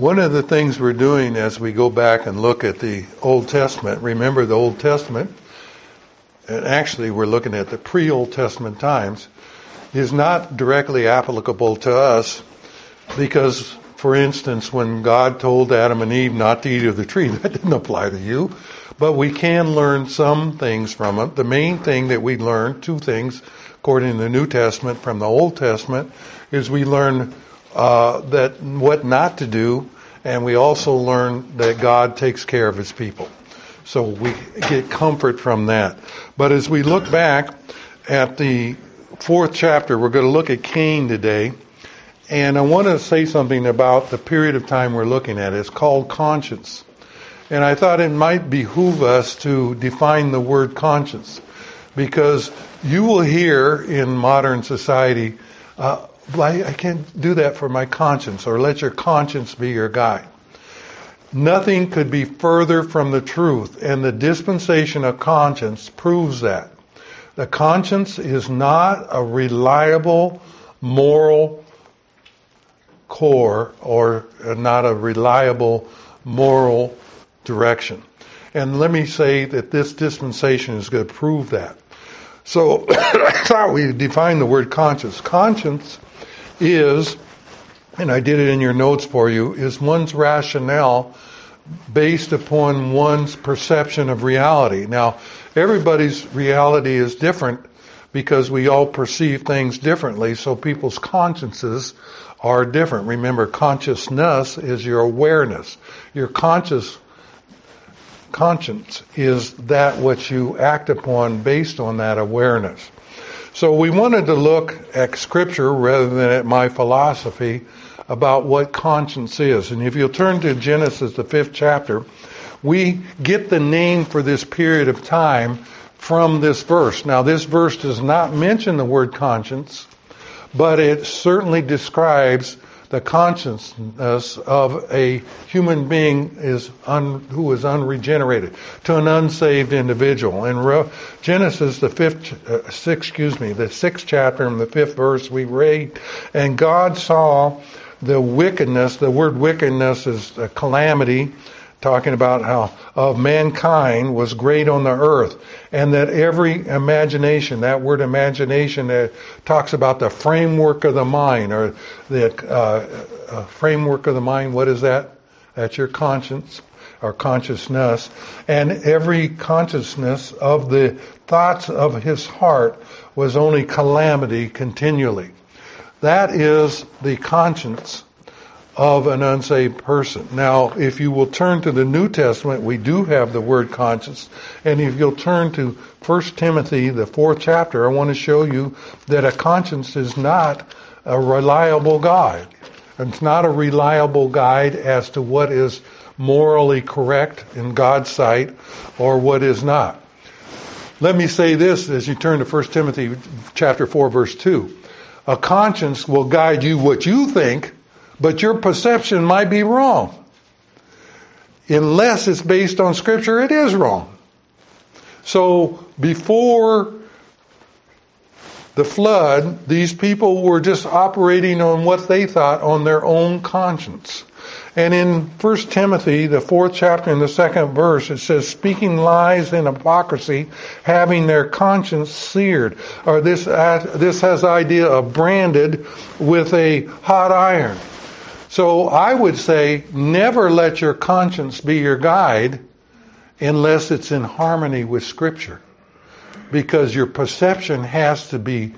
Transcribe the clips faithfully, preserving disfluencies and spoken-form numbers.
One of the things we're doing as we go back and look at the Old Testament, remember the Old Testament, and actually we're looking at the pre-Old Testament times, is not directly applicable to us because, for instance, when God told Adam and Eve not to eat of the tree, that didn't apply to you. But we can learn some things from it. The main thing that we learn, two things, according to the New Testament from the Old Testament, is we learn uh, that what not to do, and we also learn that God takes care of His people. So we get comfort from that. But as we look back at the fourth chapter, we're going to look at Cain today. And I want to say something about the period of time we're looking at. It's called conscience. And I thought it might behoove us to define the word conscience. Because you will hear in modern society, uh, I, I can't do that for my conscience, or let your conscience be your guide. Nothing could be further from the truth, and the dispensation of conscience proves that. The conscience is not a reliable moral core, or not a reliable moral direction. And let me say that this dispensation is going to prove that. So I thought we defined the word conscience. Conscience is, and I did it in your notes for you, is one's rationale based upon one's perception of reality. Now, everybody's reality is different because we all perceive things differently, so people's consciences are different. Remember, consciousness is your awareness. Your conscious conscience is that which you act upon based on that awareness. So we wanted to look at Scripture rather than at my philosophy about what conscience is. And if you'll turn to Genesis, the fifth chapter, we get the name for this period of time from this verse. Now, this verse does not mention the word conscience, but it certainly describes the consciousness of a human being is un, who is unregenerated, to an unsaved individual. In Re, Genesis, the fifth, uh, sixth, excuse me, the sixth chapter and the fifth verse, we read, and God saw the wickedness. The word wickedness is a calamity, talking about how of mankind was great on the earth, and that every imagination, that word imagination, that talks about the framework of the mind, or the uh, uh, framework of the mind. What is that? That's your conscience, or consciousness, and every consciousness of the thoughts of his heart was only calamity continually. That is the conscience of an unsaved person. Now, if you will turn to the New Testament, we do have the word conscience. And if you'll turn to First Timothy, the fourth chapter, I want to show you that a conscience is not a reliable guide. It's not a reliable guide as to what is morally correct in God's sight or what is not. Let me say this as you turn to First Timothy chapter four, verse two. A conscience will guide you what you think, but your perception might be wrong. Unless it's based on Scripture, it is wrong. So before the flood, these people were just operating on what they thought on their own conscience. And in First Timothy, the fourth chapter and the second verse, it says, speaking lies and hypocrisy, having their conscience seared. Or this, uh, this has the idea of branded with a hot iron. So I would say, never let your conscience be your guide unless it's in harmony with Scripture. Because your perception has to be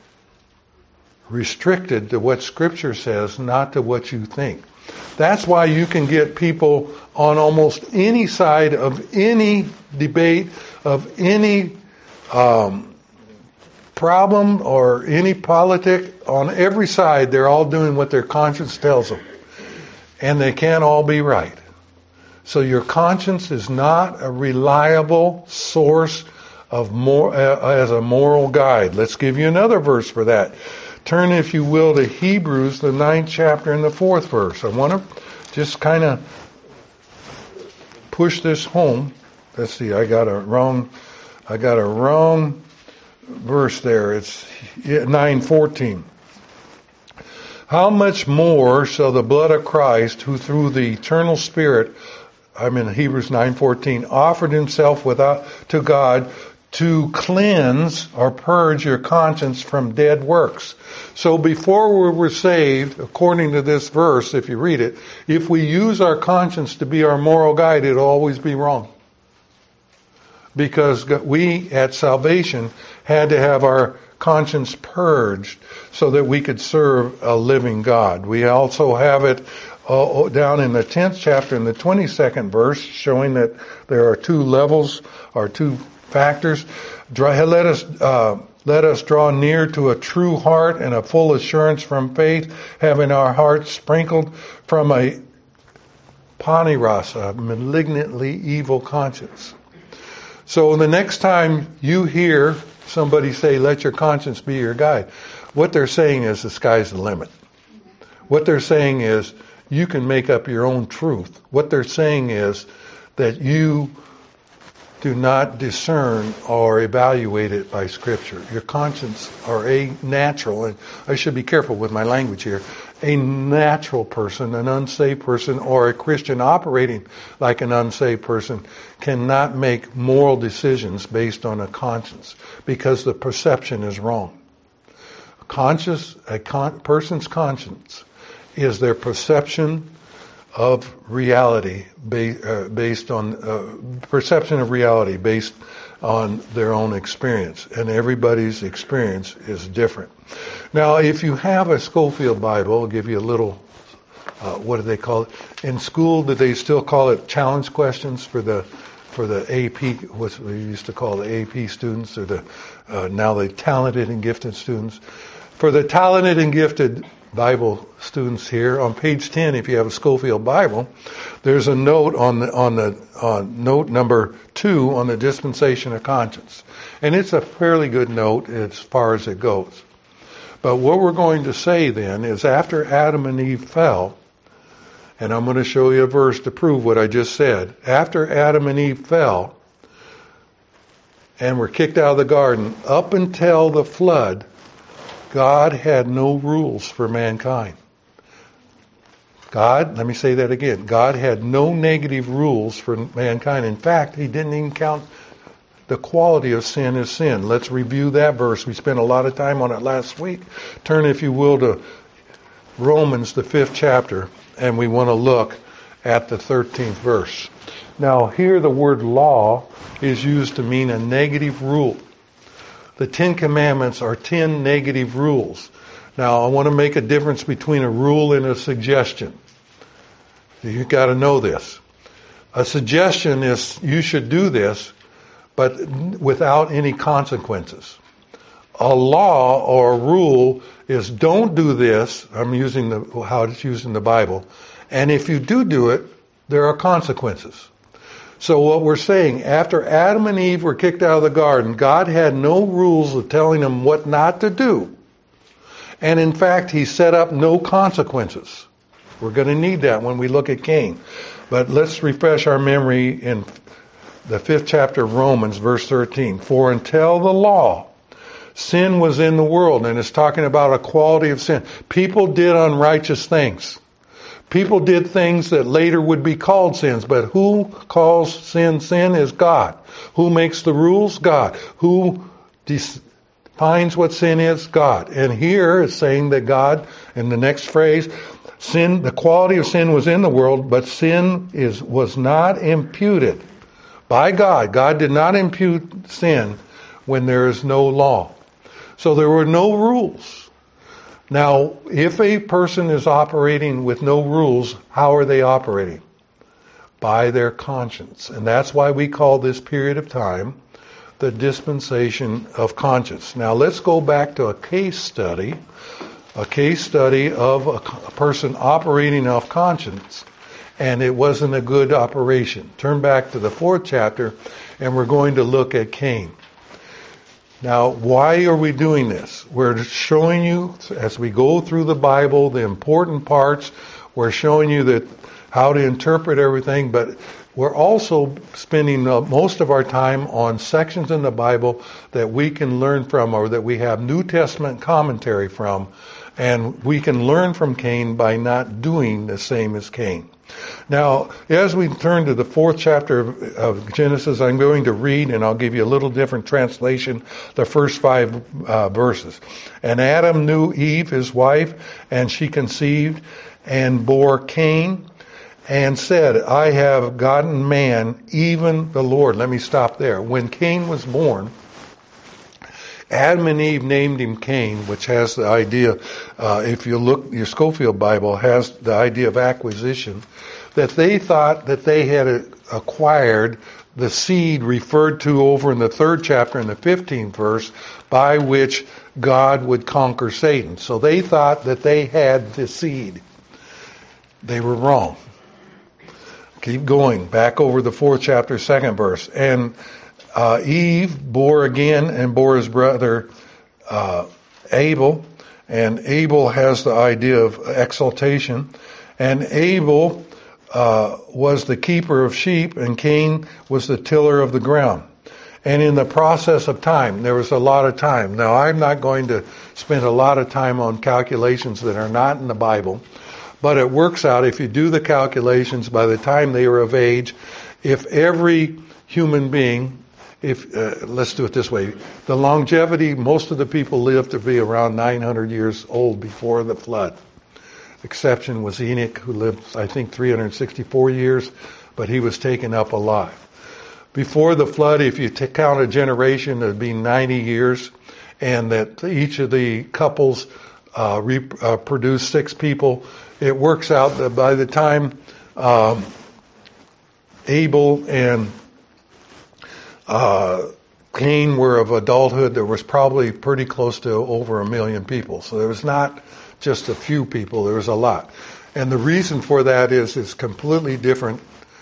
restricted to what Scripture says, not to what you think. That's why you can get people on almost any side of any debate, of any um, problem or any politic. On every side, they're all doing what their conscience tells them. And they can't all be right. So your conscience is not a reliable source of more uh, as a moral guide. Let's give you another verse for that. Turn, if you will, to Hebrews, the ninth chapter and the fourth verse. I want to just kind of push this home. Let's see, I got a wrong, I got a wrong verse there. It's nine fourteen. How much more shall the blood of Christ, who through the eternal Spirit, I'm in Hebrews nine fourteen, offered himself without to God to cleanse or purge your conscience from dead works. So before we were saved, according to this verse, if you read it, if we use our conscience to be our moral guide, it'll always be wrong. Because we, at salvation, had to have our conscience purged so that we could serve a living God. We also have it uh, down in the tenth chapter in the twenty-second verse, showing that there are two levels or two factors. Let us uh, let us draw near to a true heart and a full assurance from faith, having our hearts sprinkled from a paniras, a malignantly evil conscience. So the next time you hear somebody say, let your conscience be your guide, what they're saying is the sky's the limit. What they're saying is you can make up your own truth. What they're saying is that you do not discern or evaluate it by Scripture. Your conscience or a natural, and I should be careful with my language here, a natural person, an unsaved person, or a Christian operating like an unsaved person cannot make moral decisions based on a conscience because the perception is wrong. Conscious, a con- person's conscience is their perception of reality ba- uh, based on uh, perception of reality based on their own experience, and everybody's experience is different. Now, if you have a Schofield Bible, I'll give you a little. Uh, what do they call it in school? Do they still call it challenge questions for the for the A P? What we used to call the A P students, or the uh, now the talented and gifted students. For the talented and gifted Bible students here, on page ten, if you have a Schofield Bible, there's a note on the on the on note number two on the dispensation of conscience, and it's a fairly good note as far as it goes. But what we're going to say then is, after Adam and Eve fell, and I'm going to show you a verse to prove what I just said. After Adam and Eve fell and were kicked out of the garden, up until the flood, God had no rules for mankind. God, let me say that again. God had no negative rules for mankind. In fact, He didn't even count the quality of sin as sin. Let's review that verse. We spent a lot of time on it last week. Turn, if you will, to Romans, the fifth chapter, and we want to look at the thirteenth verse. Now, here the word law is used to mean a negative rule. The Ten Commandments are ten negative rules. Now, I want to make a difference between a rule and a suggestion. You've got to know this. A suggestion is you should do this, but without any consequences. A law or a rule is don't do this. I'm using the, how it's used in the Bible. And if you do do it, there are consequences. So what we're saying, after Adam and Eve were kicked out of the garden, God had no rules of telling them what not to do. And in fact, He set up no consequences. We're going to need that when we look at Cain. But let's refresh our memory in the fifth chapter of Romans, verse thirteen. For until the law, sin was in the world, and it's talking about a quality of sin. People did unrighteous things. People did things that later would be called sins, but who calls sin sin is God. Who makes the rules? God. Who defines what sin is? God. And here it's saying that God, in the next phrase, sin, the quality of sin was in the world, but sin is was not imputed by God. God did not impute sin when there is no law. So there were no rules. Now, if a person is operating with no rules, how are they operating? By their conscience. And that's why we call this period of time the dispensation of conscience. Now, let's go back to a case study, a case study of a, a person operating off conscience, and it wasn't a good operation. Turn back to the fourth chapter, and we're going to look at Cain. Now, why are we doing this? We're showing you, as we go through the Bible, the important parts. We're showing you that how to interpret everything, but we're also spending most of our time on sections in the Bible that we can learn from, or that we have New Testament commentary from, And we can learn from Cain by not doing the same as Cain. Now, as we turn to the fourth chapter of, of Genesis, I'm going to read, and I'll give you a little different translation, the first five uh, verses. And Adam knew Eve, his wife, and she conceived and bore Cain, and said, I have gotten man, even the Lord. Let me stop there. When Cain was born, Adam and Eve named him Cain, which has the idea, uh, if you look, your Scofield Bible has the idea of acquisition, that they thought that they had acquired the seed referred to over in the third chapter in the fifteenth verse, by which God would conquer Satan. So they thought that they had the seed. They were wrong. Keep going. Back over the fourth chapter, second verse. And uh, Eve bore again and bore his brother uh, Abel. And Abel has the idea of exaltation. And Abel uh, was the keeper of sheep, and Cain was the tiller of the ground. And in the process of time, there was a lot of time. Now, I'm not going to spend a lot of time on calculations that are not in the Bible. But it works out, if you do the calculations, by the time they were of age, if every human being, if uh, let's do it this way, the longevity, most of the people lived to be around nine hundred years old before the flood. Exception was Enoch, who lived, I think, three hundred sixty-four years, but he was taken up alive. Before the flood, if you t- count a generation, it would be ninety years, and that each of the couples uh, re- uh, produced six people. It works out that by the time um, Abel and uh, Cain were of adulthood, there was probably pretty close to over a million people. So there was not just a few people, there was a lot. And the reason for that is it's completely different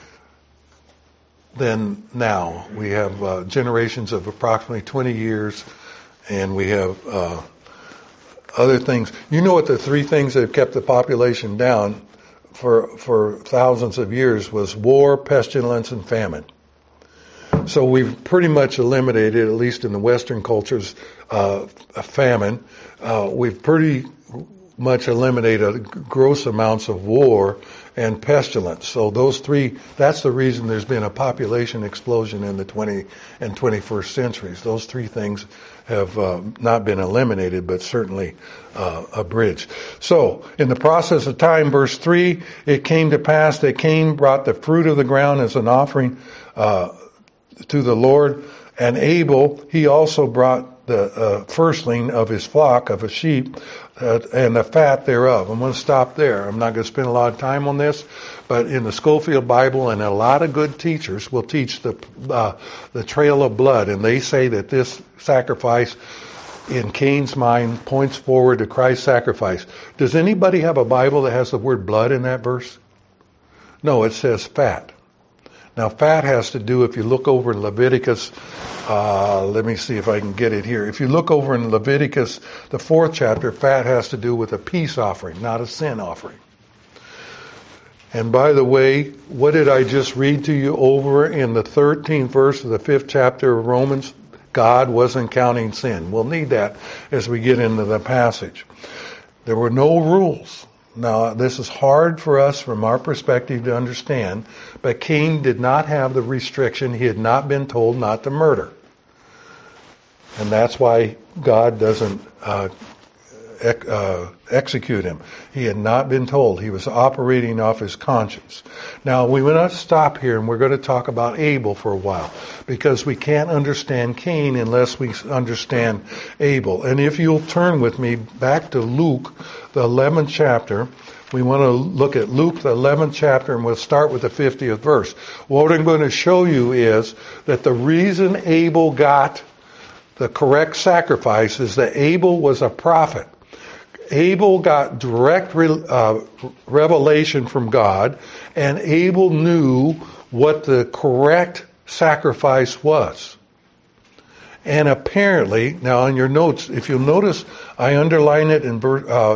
than now. We have uh, generations of approximately twenty years, and we have uh, other things. You know what the three things that have kept the population down for for thousands of years was war, pestilence, and famine. So we've pretty much eliminated, at least in the Western cultures, uh, famine. Uh, we've pretty much eliminated gross amounts of war and pestilence. So those three, that's the reason there's been a population explosion in the twentieth and twenty-first centuries. Those three things have uh, not been eliminated, but certainly uh, abridged. So, in the process of time, verse three, it came to pass that Cain brought the fruit of the ground as an offering uh, to the Lord, and Abel, he also brought the uh, firstling of his flock, of his sheep, uh, and the fat thereof. I'm going to stop there. I'm not going to spend a lot of time on this, but in the Scofield Bible, and a lot of good teachers will teach the uh, the trail of blood, and they say that this sacrifice, in Cain's mind, points forward to Christ's sacrifice. Does anybody have a Bible that has the word blood in that verse? No, it says fat. Now, fat has to do, if you look over in Leviticus, uh, let me see if I can get it here. If you look over in Leviticus, the fourth chapter, fat has to do with a peace offering, not a sin offering. And by the way, what did I just read to you over in the thirteenth verse of the fifth chapter of Romans? God wasn't counting sin. We'll need that as we get into the passage. There were no rules. Now, this is hard for us from our perspective to understand, but Cain did not have the restriction. He had not been told not to murder. And that's why God doesn't uh, ec- uh, execute him. He had not been told. He was operating off his conscience. Now, we will not stop here, and we're going to talk about Abel for a while, because we can't understand Cain unless we understand Abel. And if you'll turn with me back to Luke, the eleventh chapter, we want to look at Luke, the eleventh chapter, and we'll start with the fiftieth verse. What I'm going to show you is that the reason Abel got the correct sacrifice is that Abel was a prophet. Abel got direct re, uh, revelation from God, and Abel knew what the correct sacrifice was. And apparently, now in your notes, if you'll notice, I underline it in uh,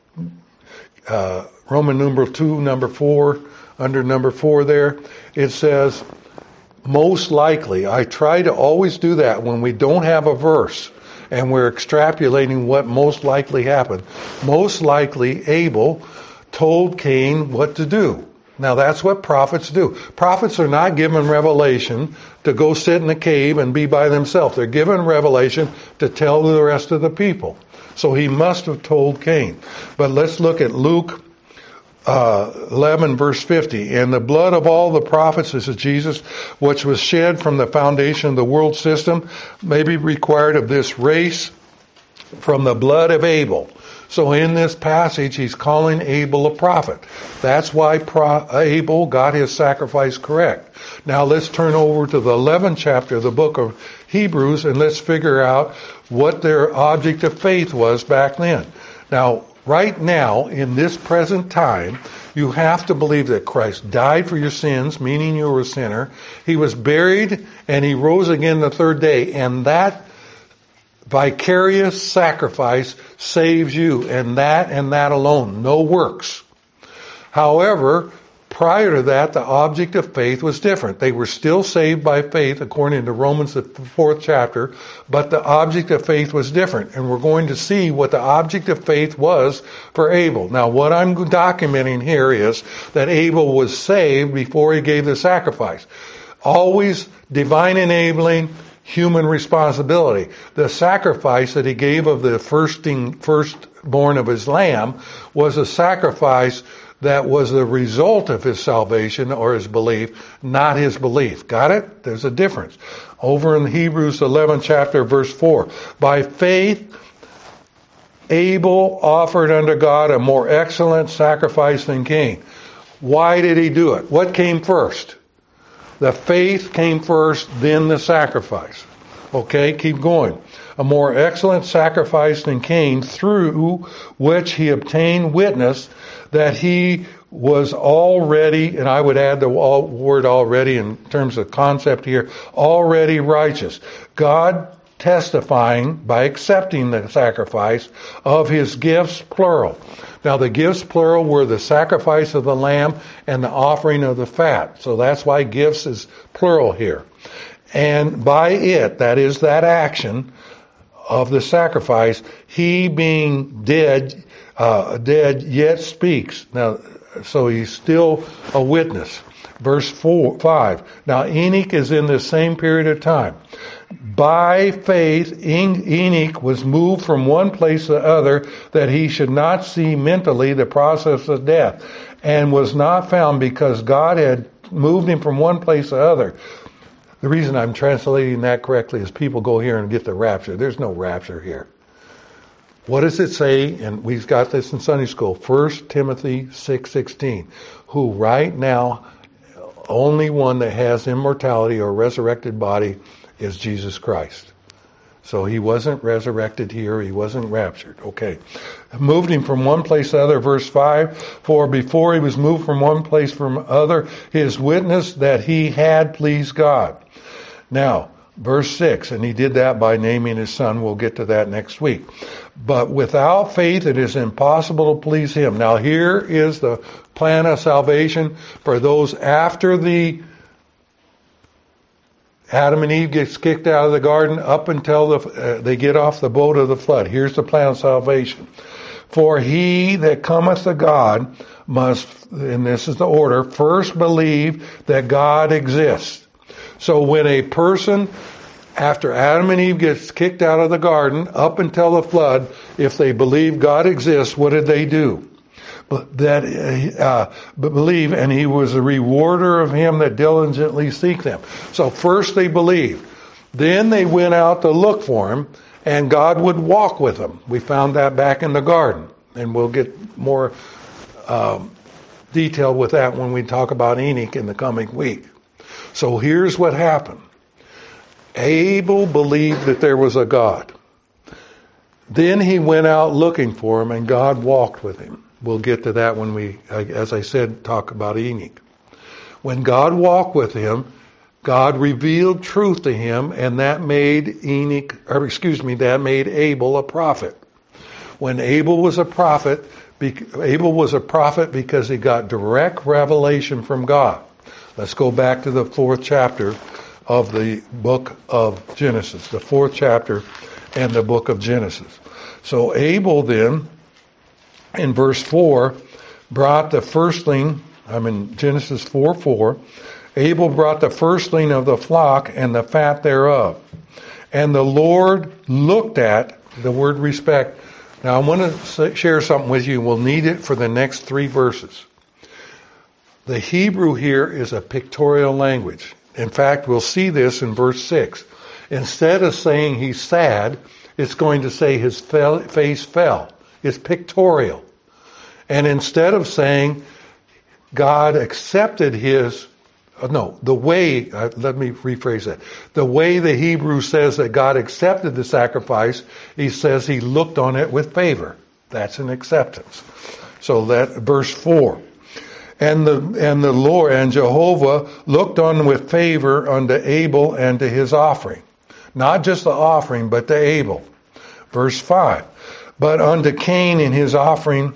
uh, Roman numeral two, number four, under number four there. It says, most likely. I try to always do that when we don't have a verse. and we're extrapolating what most likely happened. Most likely Abel told Cain what to do. Now that's what prophets do. Prophets are not given revelation to go sit in a cave and be by themselves. They're given revelation to tell the rest of the people. So he must have told Cain. But let's look at Luke uh, eleven verse fifty. And the blood of all the prophets, this is Jesus, which was shed from the foundation of the world system, may be required of this race from the blood of Abel. So in this passage, he's calling Abel a prophet. That's why Pro- Abel got his sacrifice correct. Now let's turn over to the eleventh chapter of the book of Hebrews, and let's figure out what their object of faith was back then. Now, right now, in this present time, you have to believe that Christ died for your sins, meaning you were a sinner. He was buried, and he rose again the third day, and that vicarious sacrifice saves you, and that and that alone, no works. However, prior to that, the object of faith was different. They were still saved by faith, according to Romans, the fourth chapter, but the object of faith was different, and we're going to see what the object of faith was for Abel. Now, what I'm documenting here is that Abel was saved before he gave the sacrifice. Always divine enabling, human responsibility. The sacrifice that he gave of the firsting, firstborn of his lamb was a sacrifice that was the result of his salvation or his belief, not his belief. Got it? There's a difference. Over in Hebrews eleventh chapter, verse four. By faith, Abel offered unto God a more excellent sacrifice than Cain. Why did he do it? What came first? The faith came first, then the sacrifice. Okay, keep going. A more excellent sacrifice than Cain, through which he obtained witness that he was already, and I would add the word already in terms of concept here, already righteous. God testifying by accepting the sacrifice of his gifts, plural. Now the gifts, plural, were the sacrifice of the lamb and the offering of the fat. So that's why gifts is plural here. And by it, that is that action of the sacrifice, he being dead, uh, dead yet speaks. Now, so he's still a witness. Verse four, five. Now Enoch is in this same period of time. By faith, Enoch was moved from one place to the other, that he should not see mentally the process of death, and was not found, because God had moved him from one place to the other. The reason I'm translating that correctly is people go here and get the rapture. There's no rapture here. What does it say? And we've got this in Sunday school. First Timothy six sixteen. Who right now, only one that has immortality or resurrected body is Jesus Christ. So he wasn't resurrected here. He wasn't raptured. Okay. Moved him from one place to other. Verse five. For before he was moved from one place from other, his witness that he had pleased God. Now, verse six. And he did that by naming his son. We'll get to that next week. But without faith it is impossible to please him. Now here is the plan of salvation for those after the Adam and Eve gets kicked out of the garden up until the, uh, they get off the boat of the flood. Here's the plan of salvation. For he that cometh to God must, and this is the order, first believe that God exists. So when a person, after Adam and Eve gets kicked out of the garden up until the flood, if they believe God exists, what did they do? That uh, believe, and he was a rewarder of him that diligently seek them. So first they believed. Then they went out to look for him, and God would walk with them. We found that back in the garden, and we'll get more um, detailed with that when we talk about Enoch in the coming week. So here's what happened. Abel believed that there was a God. Then he went out looking for him, and God walked with him. We'll get to that when we, as I said, talk about Enoch. When God walked with him, God revealed truth to him, and that made Enoch, or excuse me, that made Abel a prophet. When Abel was a prophet, Abel was a prophet because he got direct revelation from God. Let's go back to the fourth chapter of the book of Genesis, the fourth chapter and the book of Genesis. So Abel then, in verse four, brought the firstling, I'm in Genesis four four, Abel brought the firstling of the flock and the fat thereof. And the Lord looked at, the word respect. Now I want to share something with you. We'll need it for the next three verses. The Hebrew here is a pictorial language. In fact, we'll see this in verse six. Instead of saying he's sad, it's going to say his face fell. It's pictorial. And instead of saying God accepted his, no, the way, uh, let me rephrase that. The way the Hebrew says that God accepted the sacrifice, he says he looked on it with favor. That's an acceptance. So that, verse four. And the, and the Lord, and Jehovah looked on with favor unto Abel and to his offering. Not just the offering, but to Abel. Verse five. But unto Cain and his offering,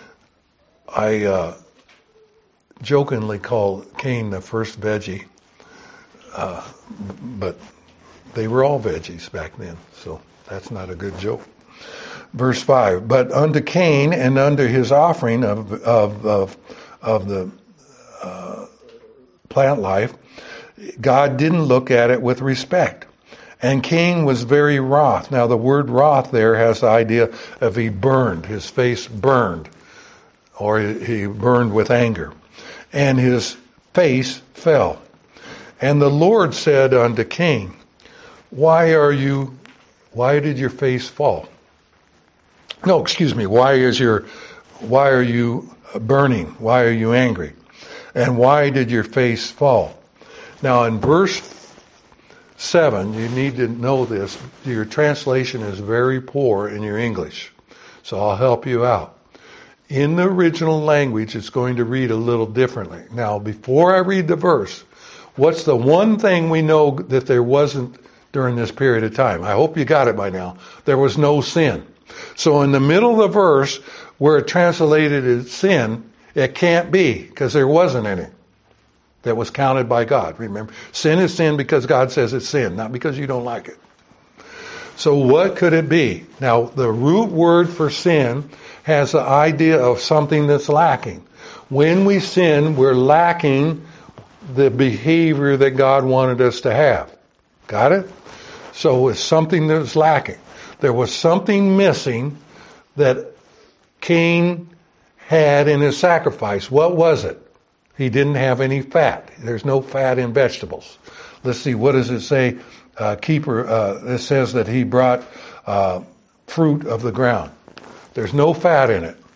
I uh, jokingly call Cain the first veggie, uh, but they were all veggies back then, so that's not a good joke. Verse five, but unto Cain and unto his offering of of of, of the uh, plant life, God didn't look at it with respect. And Cain was very wroth. Now the word wroth there has the idea of he burned, his face burned, or he burned with anger. And his face fell. And the Lord said unto Cain, why are you, why did your face fall? No, excuse me, why is your, why are you burning? Why are you angry? And why did your face fall? Now in verse seven, you need to know this. Your translation is very poor in your English. So I'll help you out. In the original language, it's going to read a little differently. Now, before I read the verse, what's the one thing we know that there wasn't during this period of time? I hope you got it by now. There was no sin. So in the middle of the verse, where it translated as sin, it can't be, because there wasn't any that was counted by God. Remember, sin is sin because God says it's sin, not because you don't like it. So what could it be? Now, the root word for sin has the idea of something that's lacking. When we sin, we're lacking the behavior that God wanted us to have. Got it? So it's something that's lacking. There was something missing that Cain had in his sacrifice. What was it? He didn't have any fat. There's no fat in vegetables. Let's see, what does it say? Uh, keeper, uh, it says that he brought uh, fruit of the ground. There's no fat in it.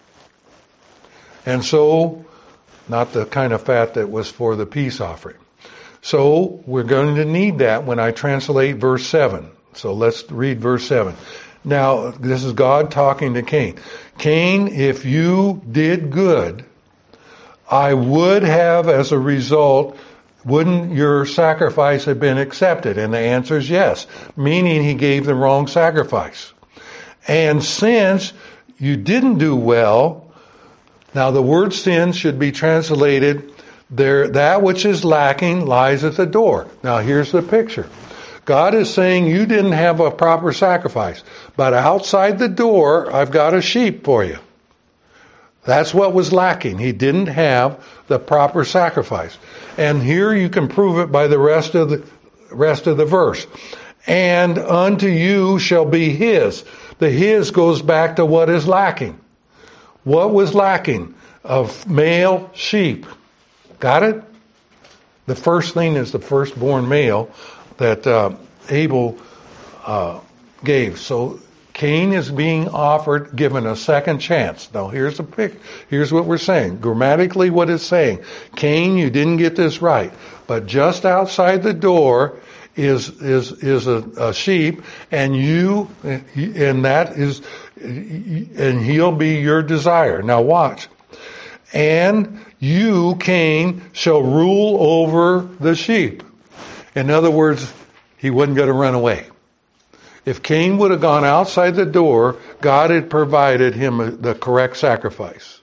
And so, not the kind of fat that was for the peace offering. So, we're going to need that when I translate verse seven. So let's read verse seven. Now, this is God talking to Cain. Cain, if you did good, I would have, as a result, wouldn't your sacrifice have been accepted? And the answer is yes, meaning he gave the wrong sacrifice. And since you didn't do well, now the word sin should be translated, there, that which is lacking lies at the door. Now here's the picture. God is saying you didn't have a proper sacrifice, but outside the door, I've got a sheep for you. That's what was lacking. He didn't have the proper sacrifice. And here you can prove it by the rest of the rest of the verse. And unto you shall be his. The his goes back to what is lacking. What was lacking? Of male sheep. Got it? The first thing is the firstborn male that uh, Abel uh, gave. So Cain is being offered, given a second chance. Now here's the pic. Here's what we're saying. Grammatically, what it's saying. Cain, you didn't get this right. But just outside the door is is is a, a sheep, and you and that is, and he'll be your desire. Now watch. And you, Cain, shall rule over the sheep. In other words, he wasn't going to run away. If Cain would have gone outside the door, God had provided him the correct sacrifice.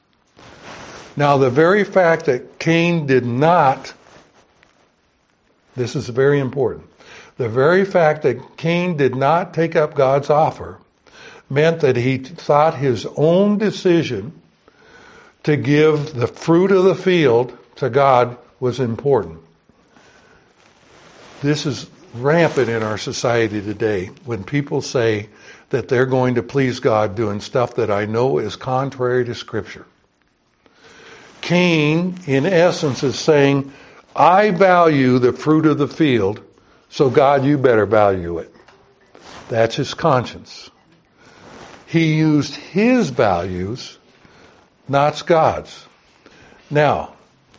Now, the very fact that Cain did not This is very important. The very fact that Cain did not take up God's offer meant that he thought his own decision to give the fruit of the field to God was important. This is rampant in our society today when people say that they're going to please God doing stuff that I know is contrary to Scripture. Cain, in essence, is saying, I value the fruit of the field, so God, you better value it. That's his conscience. He used his values, not God's. Now,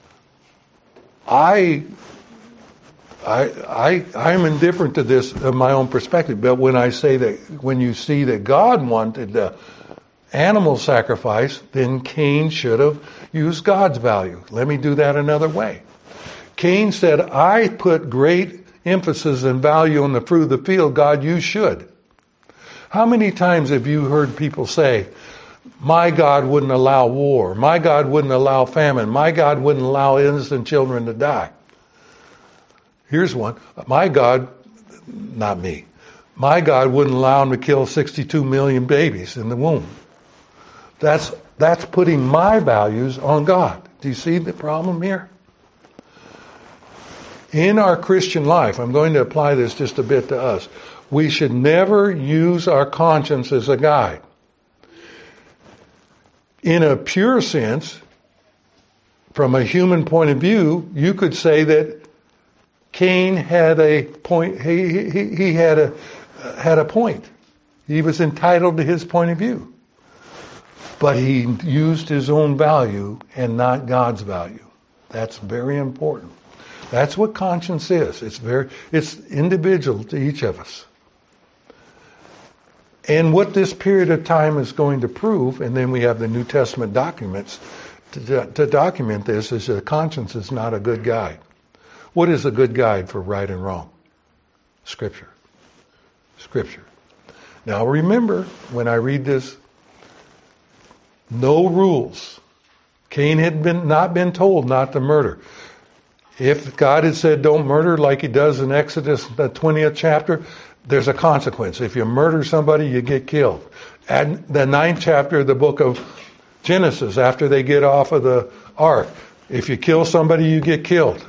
I, I, I, I'm indifferent to this of my own perspective, but when I say that, when you see that God wanted the animal sacrifice, then Cain should have used God's value. Let me do that another way. Cain said, I put great emphasis and value on the fruit of the field. God, you should. How many times have you heard people say, my God wouldn't allow war. My God wouldn't allow famine. My God wouldn't allow innocent children to die. Here's one. My God, not me, my God wouldn't allow him to kill sixty-two million babies in the womb. That's, that's putting my values on God. Do you see the problem here? In our Christian life, I'm going to apply this just a bit to us, we should never use our conscience as a guide. In a pure sense, from a human point of view, you could say that Cain had a point. He, he, he had a had a point. He was entitled to his point of view, but he used his own value and not God's value. That's very important. That's what conscience is. It's very it's individual to each of us. And what this period of time is going to prove, and then we have the New Testament documents to, to document this, is that conscience is not a good guide. What is a good guide for right and wrong? Scripture. Scripture. Now remember, when I read this, no rules. Cain had been not been told not to murder. If God had said don't murder like he does in Exodus, the twentieth chapter, there's a consequence. If you murder somebody, you get killed. And the ninth chapter of the book of Genesis, after they get off of the ark, if you kill somebody, you get killed.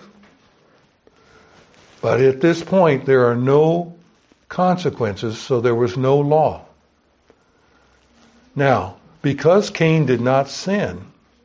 But at this point, there are no consequences, so there was no law. Now, because Cain did not sin,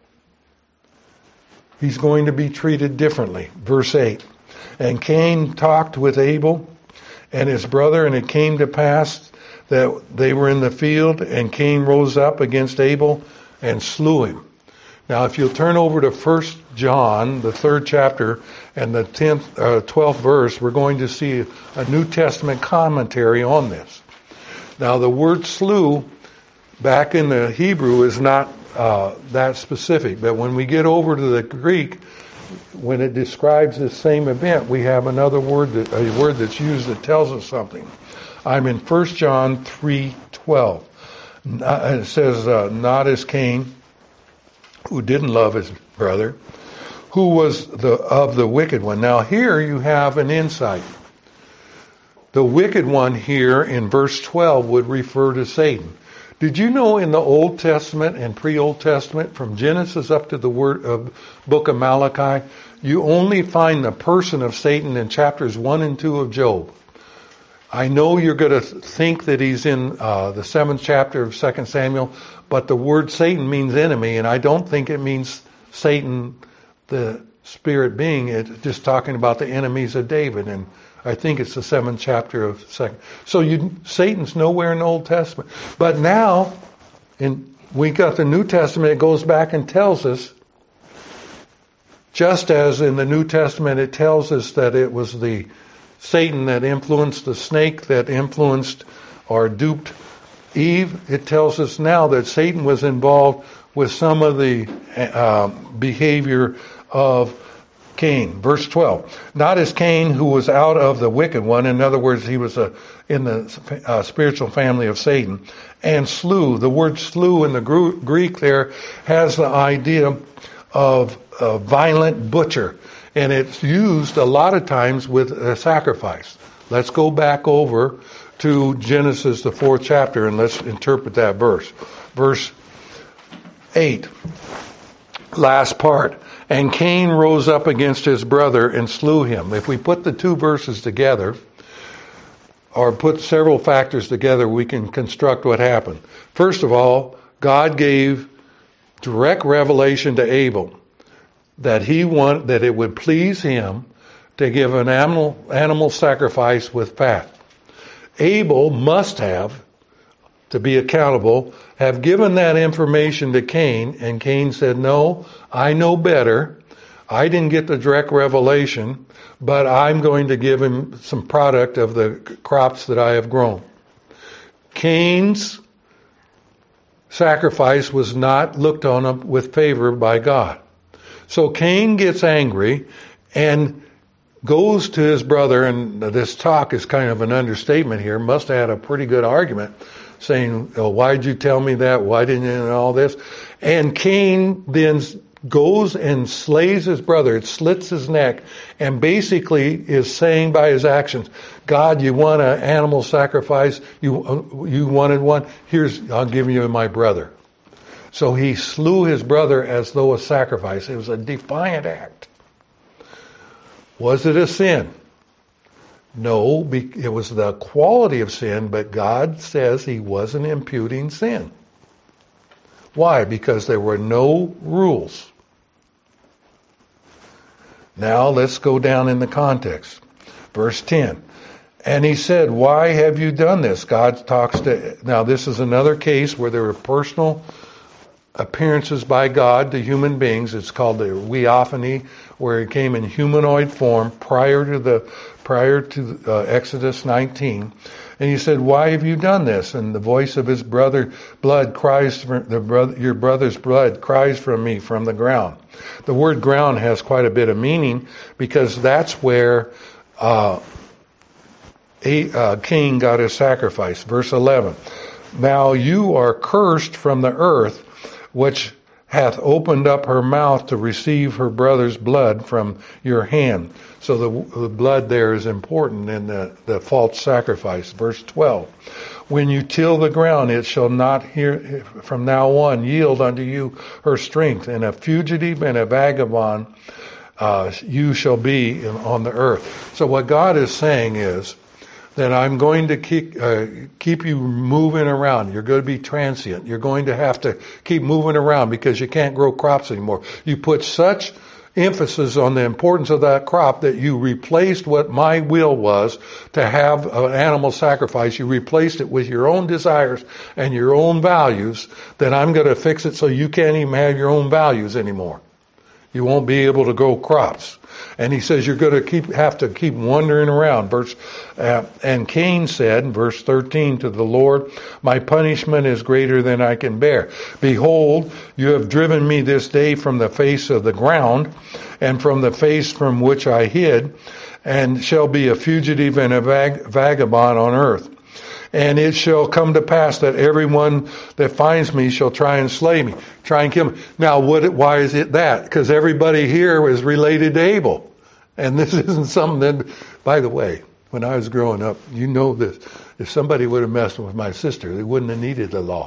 he's going to be treated differently. Verse eight. And Cain talked with Abel and his brother, and it came to pass that they were in the field, and Cain rose up against Abel and slew him. Now, if you'll turn over to First John, the third chapter, and the tenth, uh, twelfth verse, we're going to see a New Testament commentary on this. Now, the word slew back in the Hebrew is not uh, that specific, but when we get over to the Greek, when it describes this same event, we have another word, that, a word that's used that tells us something. I'm in First John three twelve. It says, uh, not as Cain, who didn't love his brother, who was the of the wicked one. Now here you have an insight. The wicked one here in verse twelve would refer to Satan. Did you know in the Old Testament and pre-Old Testament, from Genesis up to the word of book of Malachi, you only find the person of Satan in chapters one and two of Job. I know you're going to think that he's in uh, the seventh chapter of Second Samuel, but the word Satan means enemy, and I don't think it means Satan, the spirit being. It's just talking about the enemies of David, and I think it's the seventh chapter of Second. So you, Satan's nowhere in the Old Testament. But now, in, we got the New Testament, it goes back and tells us, just as in the New Testament it tells us that it was the Satan that influenced the snake, that influenced or duped Eve, it tells us now that Satan was involved with some of the uh, behavior of Cain. Verse twelve. Not as Cain, who was out of the wicked one. In other words, he was a, in the uh, spiritual family of Satan. And slew. The word slew in the Greek there has the idea of a violent butcher. And it's used a lot of times with a sacrifice. Let's go back over to Genesis, the fourth chapter, and let's interpret that verse. Verse eight, last part. And Cain rose up against his brother and slew him. If we put the two verses together, or put several factors together, we can construct what happened. First of all, God gave direct revelation to Abel that he want, that it would please him to give an animal, animal sacrifice with fat. Abel must have, to be accountable, have given that information to Cain, and Cain said, no, I know better. I didn't get the direct revelation, but I'm going to give him some product of the crops that I have grown. Cain's sacrifice was not looked on with favor by God. So Cain gets angry and goes to his brother, and this talk is kind of an understatement here, must have had a pretty good argument, saying, oh, why'd you tell me that? Why didn't you, and all this? And Cain then goes and slays his brother. It slits his neck, and basically is saying by his actions, God, you want an animal sacrifice? You you wanted one? Here's, I'll give you my brother. So he slew his brother as though a sacrifice. It was a defiant act. Was it a sin? No, it was the quality of sin, but God says he wasn't imputing sin. Why? Because there were no rules. Now let's go down in the context. Verse ten. And he said, why have you done this? God talks to, now this is another case where there were personal appearances by God to human beings. It's called the Weophany, where he came in humanoid form prior to the prior to uh, Exodus nineteen. And he said, why have you done this? And the voice of his brother blood cries from the brother, your brother's blood cries from me from the ground. The word ground has quite a bit of meaning, because that's where uh, a, uh, Cain got his sacrifice. Verse eleven. Now you are cursed from the earth, which hath opened up her mouth to receive her brother's blood from your hand. So the, the blood there is important in the, the false sacrifice. Verse twelve. When you till the ground, it shall not hear, from now on yield unto you her strength, and a fugitive and a vagabond uh, you shall be in, on the earth. So what God is saying is that I'm going to keep uh, keep you moving around. You're going to be transient. You're going to have to keep moving around because you can't grow crops anymore. You put such emphasis on the importance of that crop that you replaced what my will was to have an animal sacrifice. You replaced it with your own desires and your own values. Then I'm going to fix it so you can't even have your own values anymore. You won't be able to grow crops. And he says you're going to keep have to keep wandering around. Verse uh, and Cain said in verse thirteen to the Lord, my punishment is greater than I can bear. Behold, you have driven me this day from the face of the ground, and from the face from which I hid, and shall be a fugitive and a vag- vagabond on earth. And it shall come to pass that everyone that finds me shall try and slay me, try and kill me. Now, what? Why is it that? Because everybody here is related to Abel. And this isn't something that, by the way, when I was growing up, you know this, if somebody would have messed with my sister, they wouldn't have needed the law.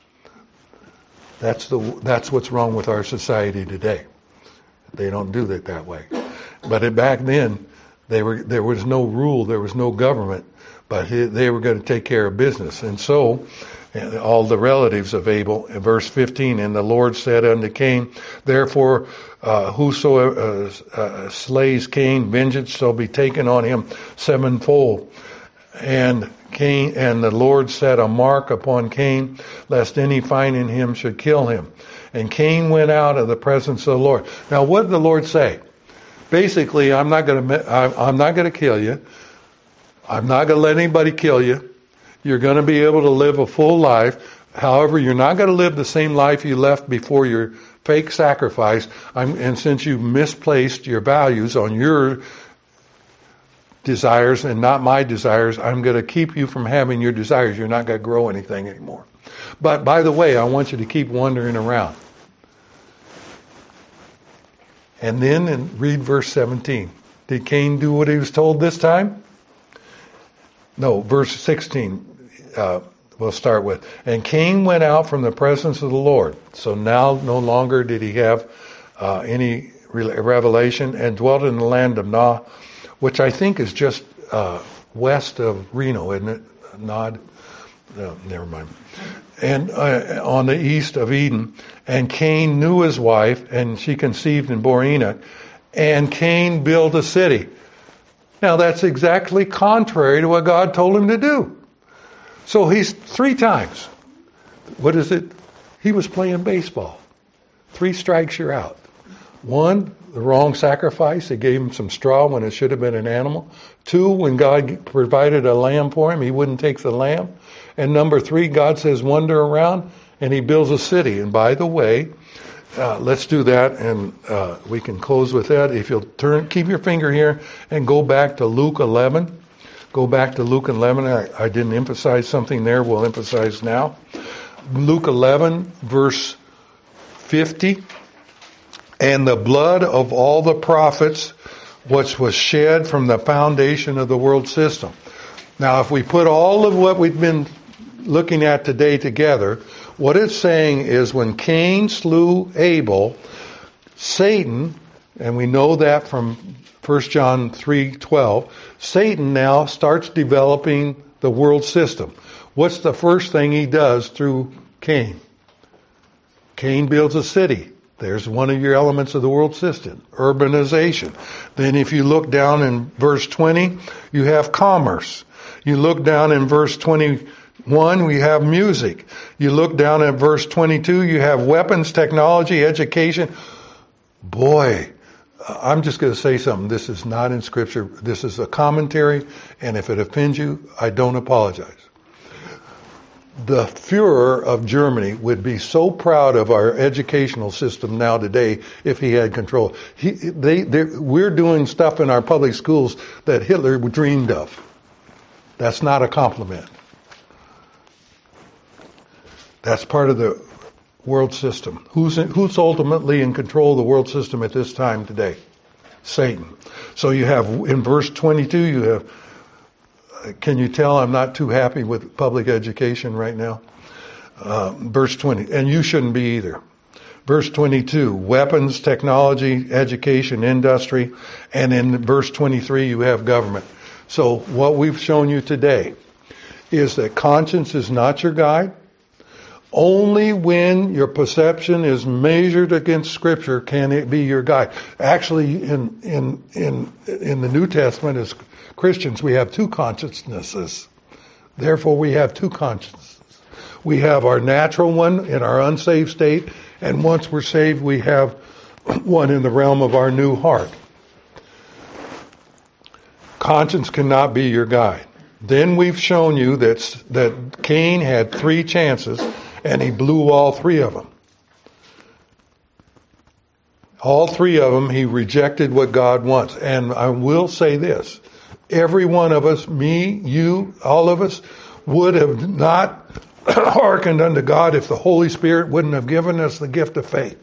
That's the that's what's wrong with our society today. They don't do it that way. But it, back then, they were there was no rule, there was no government. But they were going to take care of business. And so, all the relatives of Abel, in verse fifteen, and the Lord said unto Cain, therefore, uh, whosoever uh, uh, slays Cain, vengeance shall be taken on him sevenfold. And Cain, and the Lord set a mark upon Cain, lest any finding him should kill him. And Cain went out of the presence of the Lord. Now, what did the Lord say? Basically, I'm not going to, I'm not going to kill you. I'm not going to let anybody kill you. You're going to be able to live a full life. However, you're not going to live the same life you left before your fake sacrifice. I'm, and since you've misplaced your values on your desires and not my desires, I'm going to keep you from having your desires. You're not going to grow anything anymore. But by the way, I want you to keep wandering around. And then in, read verse seventeen. Did Cain do what he was told this time? No, verse sixteen. Uh, we'll start with. And Cain went out from the presence of the Lord. So now no longer did he have uh, any revelation, and dwelt in the land of Nod, which I think is just uh, west of Reno, isn't it? Nod? No, never mind. And uh, on the east of Eden. And Cain knew his wife, and she conceived and bore Enoch. And Cain built a city. Now that's exactly contrary to what God told him to do. So he's three times. What is it? He was playing baseball. Three strikes, you're out. One, the wrong sacrifice. They gave him some straw when it should have been an animal. Two, when God provided a lamb for him, he wouldn't take the lamb. And number three, God says wander around, and he builds a city. And by the way, uh, let's do that, and uh, we can close with that. If you'll turn, keep your finger here and go back to Luke eleven. Go back to Luke eleven. I, I didn't emphasize something there. We'll emphasize now. Luke eleven, verse fifty. And the blood of all the prophets, which was shed from the foundation of the world system. Now, if we put all of what we've been looking at today together, what it's saying is when Cain slew Abel, Satan, and we know that from First John three twelve, Satan now starts developing the world system. What's the first thing he does through Cain? Cain builds a city. There's one of your elements of the world system, urbanization. Then if you look down in verse twenty, you have commerce. You look down in verse twenty-one, we have music. You look down at verse twenty-two, you have weapons, technology, education. Boy, I'm just going to say something. This is not in Scripture. This is a commentary, and if it offends you, I don't apologize. The Führer of Germany would be so proud of our educational system now today if he had control. He, they, we're doing stuff in our public schools that Hitler dreamed of. That's not a compliment. That's part of the world system. Who's, in, who's ultimately in control of the world system at this time today? Satan. So you have, in verse twenty-two, you have, can you tell I'm not too happy with public education right now? Uh, verse twenty, and you shouldn't be either. Verse twenty-two, weapons, technology, education, industry, and in verse twenty-three you have government. So what we've shown you today is that conscience is not your guide. Only when your perception is measured against Scripture can it be your guide. Actually, in in in in the New Testament, as Christians, we have two consciousnesses. Therefore, we have two consciences. We have our natural one in our unsaved state, and once we're saved, we have one in the realm of our new heart. Conscience cannot be your guide. Then we've shown you that that Cain had three chances, and he blew all three of them. All three of them, he rejected what God wants. And I will say this. Every one of us, me, you, all of us, would have not hearkened unto God if the Holy Spirit wouldn't have given us the gift of faith.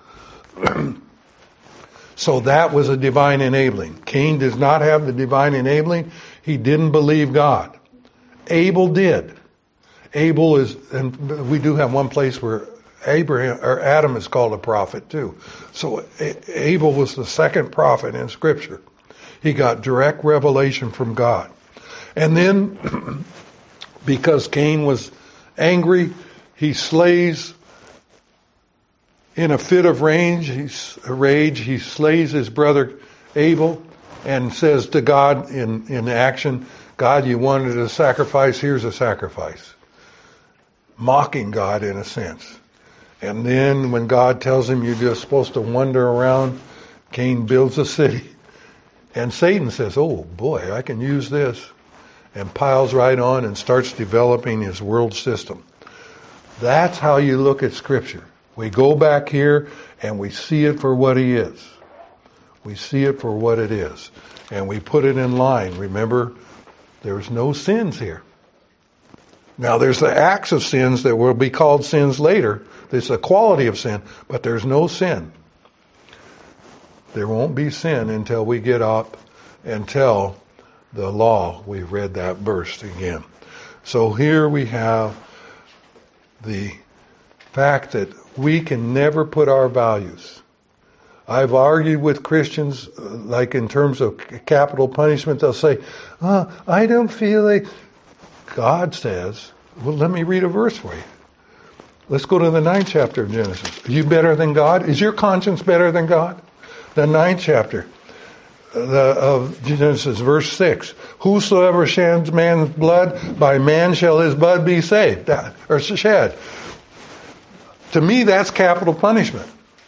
So that was a divine enabling. Cain does not have the divine enabling. He didn't believe God. Abel did. Abel is, and we do have one place where Abraham or Adam is called a prophet too. So Abel was the second prophet in Scripture. He got direct revelation from God. And then, because Cain was angry, he slays in a fit of rage. He's rage. He slays his brother Abel and says to God in, in action, God, you wanted a sacrifice, here's a sacrifice. Mocking God in a sense. And then when God tells him you're just supposed to wander around, Cain builds a city. And Satan says, oh boy, I can use this. And piles right on and starts developing his world system. That's how you look at Scripture. We go back here and we see it for what he is. We see it for what it is. And we put it in line. Remember, there's no sins here. Now there's the acts of sins that will be called sins later. There's a quality of sin, but there's no sin. There won't be sin until we get up and tell the law. We've read that verse again. So here we have the fact that we can never put our values. I've argued with Christians, uh, like in terms of capital punishment, they'll say, oh, I don't feel like... God says, well, let me read a verse for you. Let's go to the ninth chapter of Genesis. Are you better than God? Is your conscience better than God? The ninth chapter of Genesis, verse six. Whosoever sheds man's blood, by man shall his blood be saved, or shed. To me, that's capital punishment.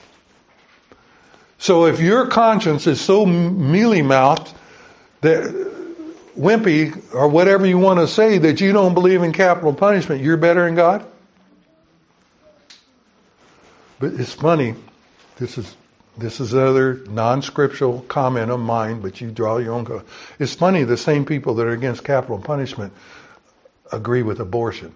So if your conscience is so mealy-mouthed, that wimpy, or whatever you want to say, that you don't believe in capital punishment, you're better than God? But it's funny. This is this is another non-scriptural comment of mine, but you draw your own. It's funny, the same people that are against capital punishment agree with abortion.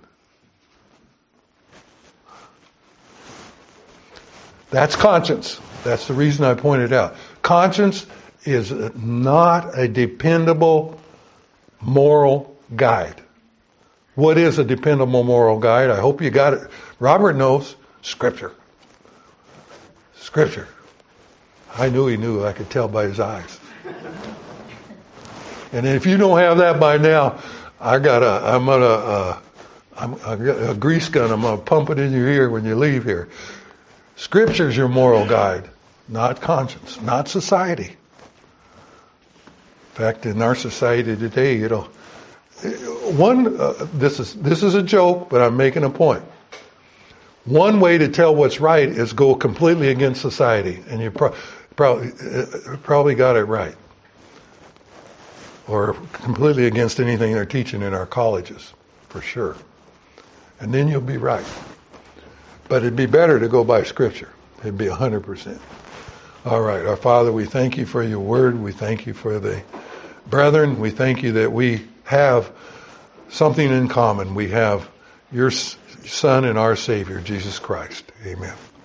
That's conscience. That's the reason I pointed out. Conscience is not a dependable moral guide. What is a dependable moral guide? I hope you got it. Robert knows. Scripture. Scripture. I knew he knew. I could tell by his eyes. And if you don't have that by now, I got a, I'm gonna, uh, I'm, I got a grease gun. I'm gonna pump it in your ear when you leave here. Scripture's your moral guide, not conscience, not society. In fact, in our society today, you know, one uh, this is this is a joke, but I'm making a point. One way to tell what's right is go completely against society, and you pro- probably uh, probably got it right, or completely against anything they're teaching in our colleges, for sure. And then you'll be right. But it'd be better to go by Scripture. It'd be a hundred percent. All right, our Father, we thank you for your word. We thank you for the brethren. We thank you that we have something in common. We have your Son and our Savior, Jesus Christ. Amen.